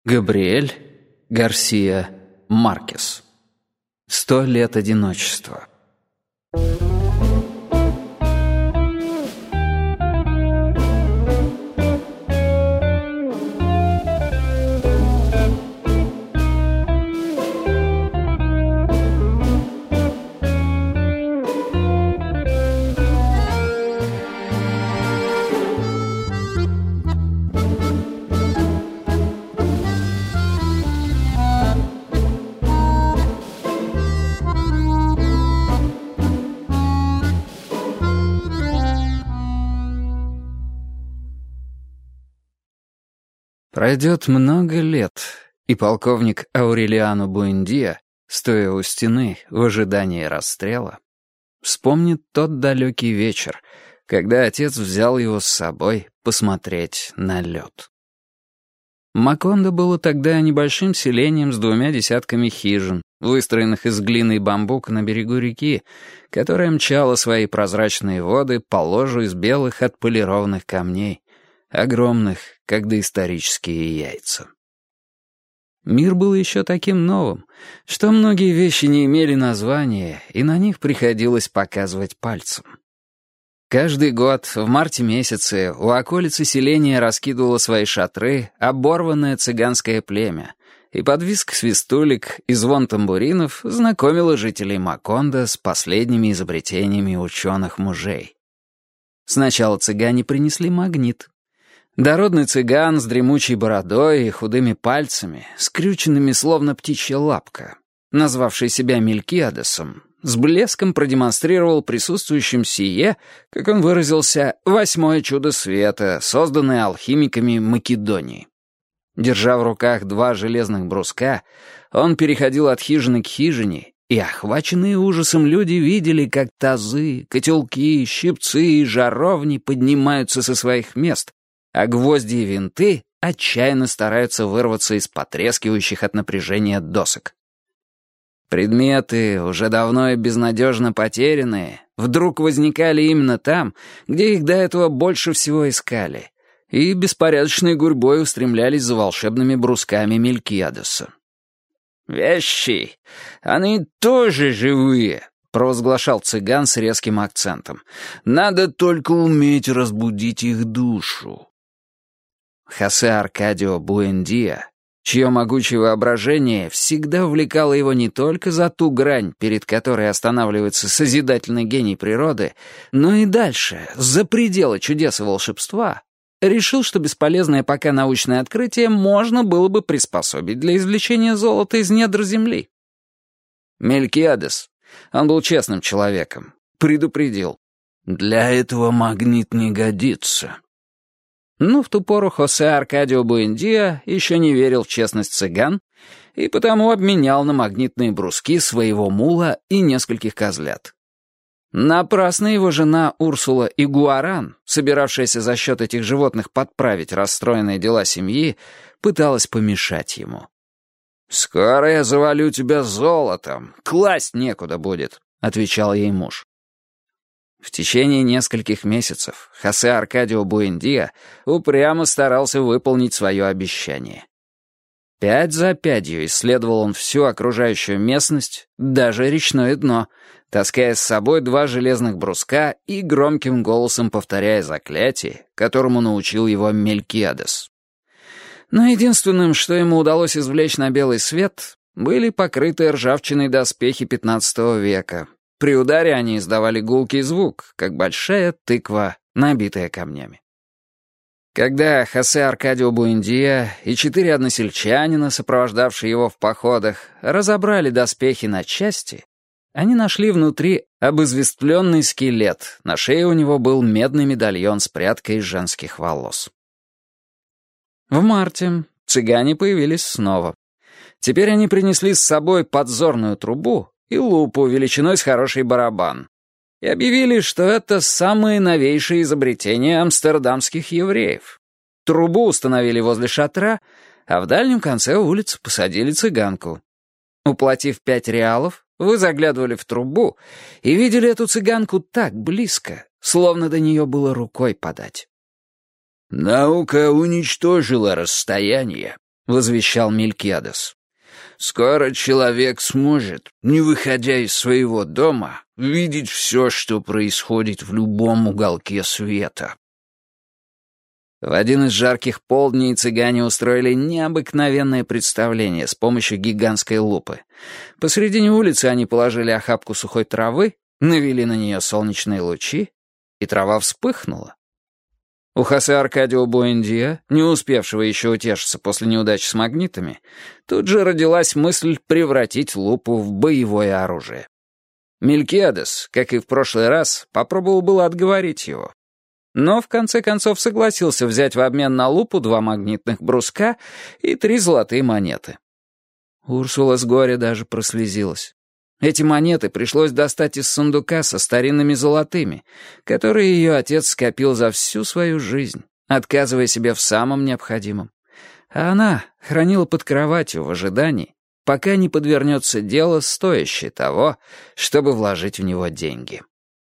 Габриэль Гарсия Маркес. 100 лет одиночества. Пройдет много лет, и полковник Аурелиано Буэндиа, стоя у стены в ожидании расстрела, вспомнит тот далекий вечер, когда отец взял его с собой посмотреть на лед. Макондо было тогда небольшим селением с 2 десятками хижин, выстроенных из глины и бамбука на берегу реки, которая мчала свои прозрачные воды по ложу из белых отполированных камней, огромных, как доисторические яйца. Мир был еще таким новым, что многие вещи не имели названия, и на них приходилось показывать пальцем. Каждый год в марте месяце у околицы селения раскидывало свои шатры оборванное цыганское племя, и под визг свистулек и звон тамбуринов знакомило жителей Макондо с последними изобретениями ученых-мужей. Сначала цыгане принесли магнит. Дородный цыган с дремучей бородой и худыми пальцами, скрюченными словно птичья лапка, назвавший себя Мелькиадесом, с блеском продемонстрировал присутствующим сие, как он выразился, 8-е чудо света, созданное алхимиками Македонии. Держа в руках 2 железных бруска, он переходил от хижины к хижине, и охваченные ужасом люди видели, как тазы, котелки, щипцы и жаровни поднимаются со своих мест, а гвозди и винты отчаянно стараются вырваться из потрескивающих от напряжения досок. Предметы, уже давно и безнадежно потерянные, вдруг возникали именно там, где их до этого больше всего искали, и беспорядочной гурьбой устремлялись за волшебными брусками Мелькиадеса. «Вещи, они тоже живые», — провозглашал цыган с резким акцентом. «Надо только уметь разбудить их душу». Хосе Аркадио Буэндиа, чье могучее воображение всегда увлекало его не только за ту грань, перед которой останавливается созидательный гений природы, но и дальше, за пределы чудес и волшебства, решил, что бесполезное пока научное открытие можно было бы приспособить для извлечения золота из недр земли. Мелькиадес, он был честным человеком, предупредил: «Для этого магнит не годится». Но в ту пору Хосе Аркадио Буэндиа еще не верил в честность цыган и потому обменял на магнитные бруски своего мула и нескольких козлят. Напрасно его жена Урсула Игуаран, собиравшаяся за счет этих животных подправить расстроенные дела семьи, пыталась помешать ему. «Скоро я завалю тебя золотом, класть некуда будет», — отвечал ей муж. В течение нескольких месяцев Хосе Аркадио Буэндиа упрямо старался выполнить свое обещание. 5 за 5 исследовал он всю окружающую местность, даже речное дно, таская с собой 2 железных бруска и громким голосом повторяя заклятие, которому научил его Мелькиадес. Но единственным, что ему удалось извлечь на белый свет, были покрытые ржавчиной доспехи XV века. При ударе они издавали гулкий звук, как большая тыква, набитая камнями. Когда Хосе Аркадио Буэндиа и 4 односельчанина, сопровождавшие его в походах, разобрали доспехи на части, они нашли внутри обызвестленный скелет, на шее у него был медный медальон с прядкой из женских волос. В марте цыгане появились снова. Теперь они принесли с собой подзорную трубу и лупу величиной с хороший барабан, и объявили, что это самые новейшие изобретения амстердамских евреев. Трубу установили возле шатра, а в дальнем конце улицы посадили цыганку. Уплатив 5 реалов, вы заглядывали в трубу и видели эту цыганку так близко, словно до нее было рукой подать. «Наука уничтожила расстояние», — возвещал Мелькиадес. «Скоро человек сможет, не выходя из своего дома, видеть все, что происходит в любом уголке света». В один из жарких полдней цыгане устроили необыкновенное представление с помощью гигантской лупы. Посредине улицы они положили охапку сухой травы, навели на нее солнечные лучи, и трава вспыхнула. У Хосе Аркадио Буэндиа, не успевшего еще утешиться после неудачи с магнитами, тут же родилась мысль превратить лупу в боевое оружие. Мелькиадес, как и в прошлый раз, попробовал было отговорить его. Но в конце концов согласился взять в обмен на лупу 2 магнитных бруска и 3 золотые монеты. Урсула с горя даже прослезилась. Эти монеты пришлось достать из сундука со старинными золотыми, которые ее отец скопил за всю свою жизнь, отказывая себе в самом необходимом. А она хранила под кроватью в ожидании, пока не подвернется дело, стоящее того, чтобы вложить в него деньги.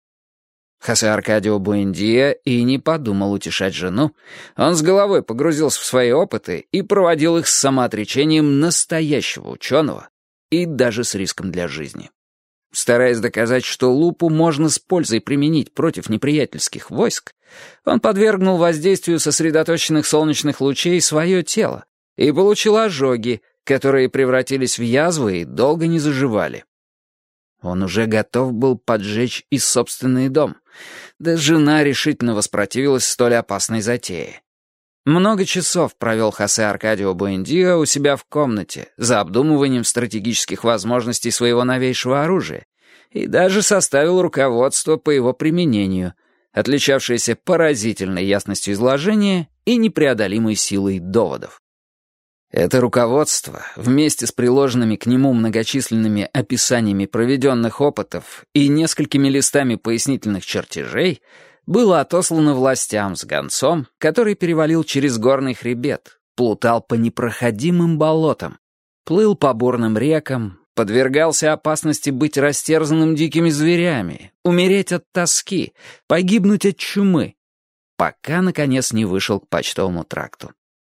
Хосе Аркадио Буэндиа и не подумал утешать жену. Он с головой погрузился в свои опыты и проводил их с самоотречением настоящего ученого и даже с риском для жизни. Стараясь доказать, что лупу можно с пользой применить против неприятельских войск, он подвергнул воздействию сосредоточенных солнечных лучей свое тело и получил ожоги, которые превратились в язвы и долго не заживали. Он уже готов был поджечь и собственный дом. Да жена решительно воспротивилась столь опасной затее. Много часов провел Хосе Аркадио Буэндиа у себя в комнате за обдумыванием стратегических возможностей своего новейшего оружия и даже составил руководство по его применению, отличавшееся поразительной ясностью изложения и непреодолимой силой доводов. Это руководство, вместе с приложенными к нему многочисленными описаниями проведенных опытов и несколькими листами пояснительных чертежей, было отослано властям с гонцом, который перевалил через горный хребет, плутал по непроходимым болотам, плыл по бурным рекам, подвергался опасности быть растерзанным дикими зверями, умереть от тоски, погибнуть от чумы, пока, наконец, не вышел к почтовому тракту.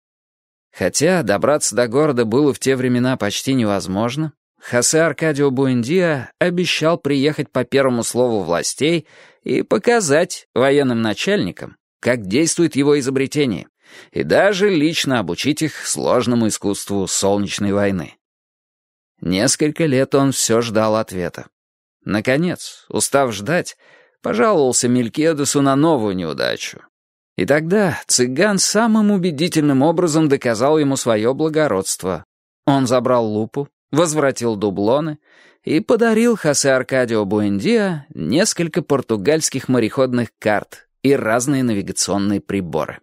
Хотя добраться до города было в те времена почти невозможно, Хосе Аркадио Буэндиа обещал приехать по первому слову властей и показать военным начальникам, как действует его изобретение, и даже лично обучить их сложному искусству солнечной войны. Несколько лет он все ждал ответа. Наконец, устав ждать, пожаловался Мелькиадесу на новую неудачу. И тогда цыган самым убедительным образом доказал ему свое благородство. Он забрал лупу, возвратил дублоны и подарил Хосе Аркадио Буэндиа несколько португальских мореходных карт и разные навигационные приборы.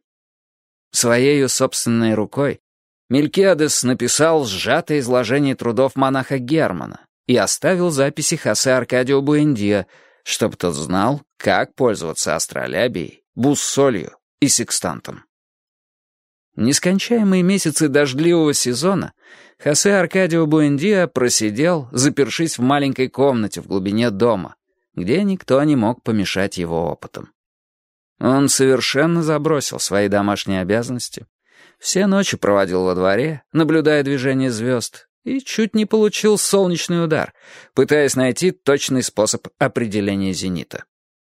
Своею собственной рукой Мелькиадес написал сжатое изложение трудов монаха Германа и оставил записи Хосе Аркадио Буэндиа, чтобы тот знал, как пользоваться астролябией, буссолью и секстантом. Нескончаемые месяцы дождливого сезона Хосе Аркадио Буэндиа просидел, запершись в маленькой комнате в глубине дома, где никто не мог помешать его опытам. Он совершенно забросил свои домашние обязанности, все ночи проводил во дворе, наблюдая движение звезд, и чуть не получил солнечный удар, пытаясь найти точный способ определения зенита.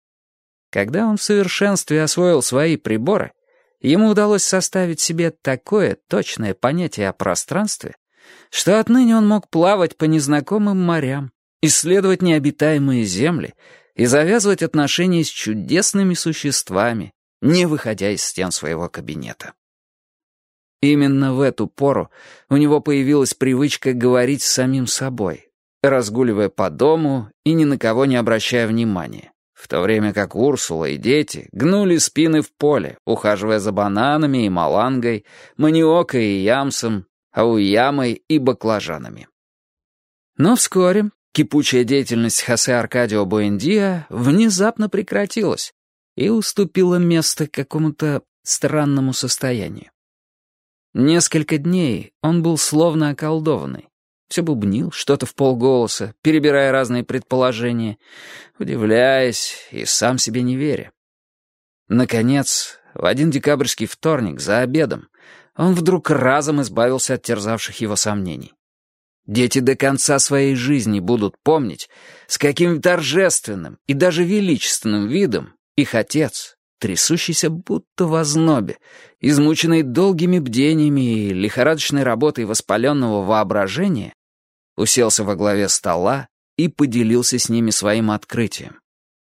Когда он в совершенстве освоил свои приборы, ему удалось составить себе такое точное понятие о пространстве, что отныне он мог плавать по незнакомым морям, исследовать необитаемые земли и завязывать отношения с чудесными существами, не выходя из стен своего кабинета. Именно в эту пору у него появилась привычка говорить с самим собой, разгуливая по дому и ни на кого не обращая внимания, в то время как Урсула и дети гнули спины в поле, ухаживая за бананами и малангой, маниокой и ямсом, ауямой и баклажанами. Но вскоре кипучая деятельность Хосе Аркадио Буэндиа внезапно прекратилась и уступила место какому-то странному состоянию. Несколько дней он был словно околдованный. Все бубнил что-то вполголоса, перебирая разные предположения, удивляясь и сам себе не веря. Наконец, в один декабрьский вторник за обедом он вдруг разом избавился от терзавших его сомнений. Дети до конца своей жизни будут помнить, с каким торжественным и даже величественным видом их отец, трясущийся будто в ознобе, измученный долгими бдениями и лихорадочной работой воспаленного воображения, уселся во главе стола и поделился с ними своим открытием.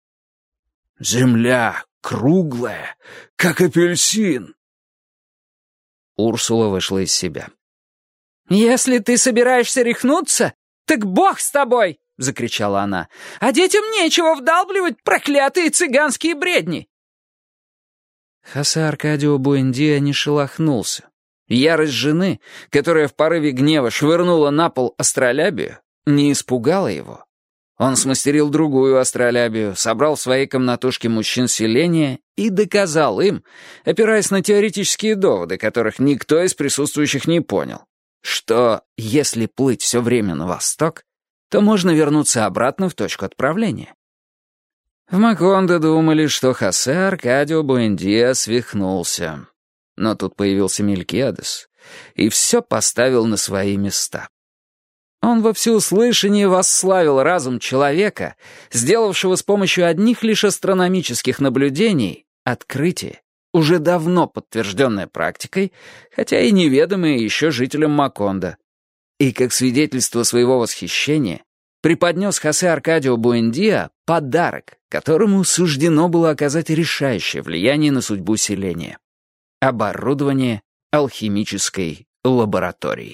«Земля круглая, как апельсин!» Урсула вышла из себя. «Если ты собираешься рехнуться, так Бог с тобой!» — закричала она. «А детям нечего вдалбливать проклятые цыганские бредни!» Хосе Аркадио Буэндиа не шелохнулся. Ярость жены, которая в порыве гнева швырнула на пол астролябию, не испугала его. Он смастерил другую астролябию, собрал в своей комнатушке мужчин селения и доказал им, опираясь на теоретические доводы, которых никто из присутствующих не понял, что если плыть все время на восток, то можно вернуться обратно в точку отправления. В Макондо думали, что Хосе Аркадио Буэндиа свихнулся. Но тут появился Мелькиадес и все поставил на свои места. Он во всеуслышание восславил разум человека, сделавшего с помощью одних лишь астрономических наблюдений открытие, уже давно подтвержденное практикой, хотя и неведомое еще жителям Макондо. И как свидетельство своего восхищения преподнес Хосе Аркадио Буэндиа подарок, которому суждено было оказать решающее влияние на судьбу селения — оборудование алхимической лаборатории.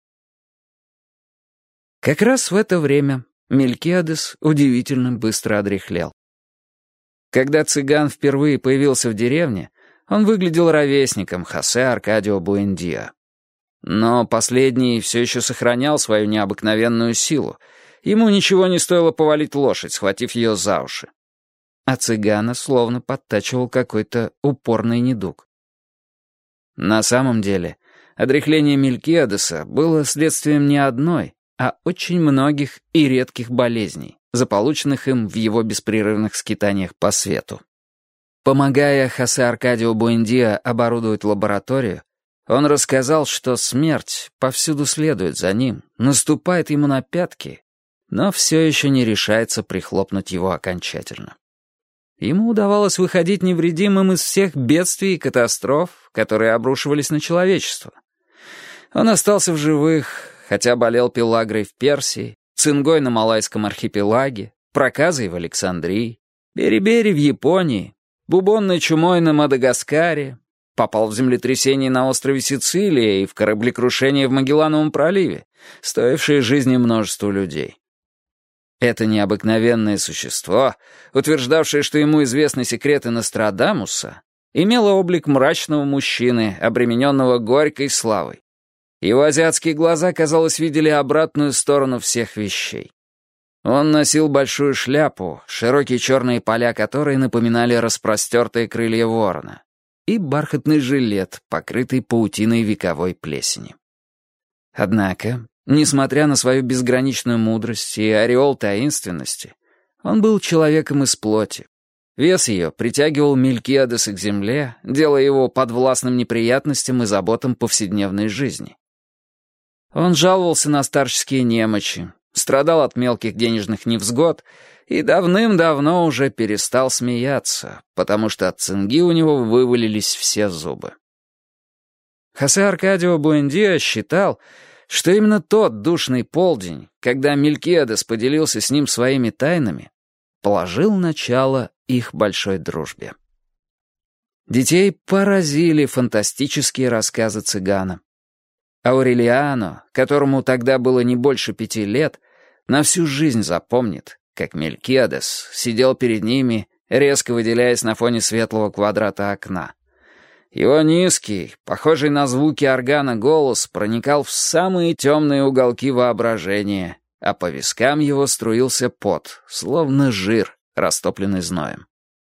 Как раз в это время Мелькиадес удивительно быстро одряхлел. Когда цыган впервые появился в деревне, он выглядел ровесником Хосе Аркадио Буэндиа. Но последний все еще сохранял свою необыкновенную силу. Ему ничего не стоило повалить лошадь, схватив ее за уши. А цыгана словно подтачивал какой-то упорный недуг. На самом деле, одряхление Мелькиадеса было следствием не одной, а очень многих и редких болезней, заполученных им в его беспрерывных скитаниях по свету. Помогая Хосе Аркадио Буэндиа оборудовать лабораторию, он рассказал, что смерть повсюду следует за ним, наступает ему на пятки, но все еще не решается прихлопнуть его окончательно. Ему удавалось выходить невредимым из всех бедствий и катастроф, которые обрушивались на человечество. Он остался в живых, хотя болел пелагрой в Персии, цингой на Малайском архипелаге, проказой в Александрии, бери-бери в Японии, бубонной чумой на Мадагаскаре, попал в землетрясение на острове Сицилия и в кораблекрушение в Магеллановом проливе, стоившее жизни множеству людей. Это необыкновенное существо, утверждавшее, что ему известны секреты Нострадамуса, имело облик мрачного мужчины, обремененного горькой славой. Его азиатские глаза, казалось, видели обратную сторону всех вещей. Он носил большую шляпу, широкие черные поля которой напоминали распростертые крылья ворона, и бархатный жилет, покрытый паутиной вековой плесени. Однако, несмотря на свою безграничную мудрость и ореол таинственности, он был человеком из плоти. Вес ее притягивал Мелькиадеса к земле, делая его подвластным неприятностям и заботам повседневной жизни. Он жаловался на старческие немочи, страдал от мелких денежных невзгод и давным-давно уже перестал смеяться, потому что от цинги у него вывалились все зубы. Хосе Аркадио Буэндиа считал, что именно тот душный полдень, когда Мелькиадес поделился с ним своими тайнами, положил начало их большой дружбе. Детей поразили фантастические рассказы цыгана. Аурелиано, которому тогда было не больше 5 лет, на всю жизнь запомнит, как Мелькиадес сидел перед ними, резко выделяясь на фоне светлого квадрата окна. Его низкий, похожий на звуки органа голос проникал в самые темные уголки воображения, а по вискам его струился пот, словно жир, растопленный зноем.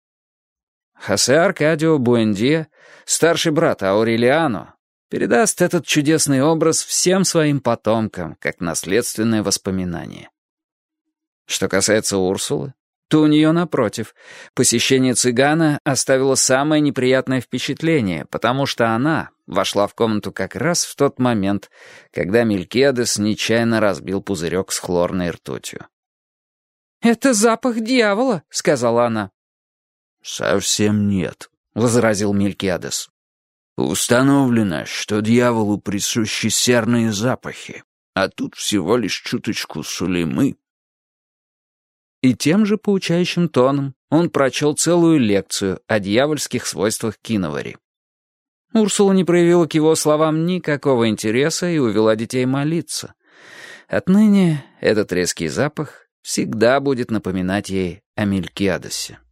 Хосе Аркадио Буэндиа, старший брат Аурелиано, передаст этот чудесный образ всем своим потомкам, как наследственное воспоминание. Что касается Урсулы, то у нее напротив. Посещение цыгана оставило самое неприятное впечатление, потому что она вошла в комнату как раз в тот момент, когда Мелькиадес нечаянно разбил пузырек с хлорной ртутью. «Это запах дьявола», — сказала она. «Совсем нет», — возразил Мелькиадес. «Установлено, что дьяволу присущи серные запахи, а тут всего лишь чуточку сулеймы». И тем же поучающим тоном он прочел целую лекцию о дьявольских свойствах киновари. Урсула не проявила к его словам никакого интереса и увела детей молиться. Отныне этот резкий запах всегда будет напоминать ей о Мелькиадесе.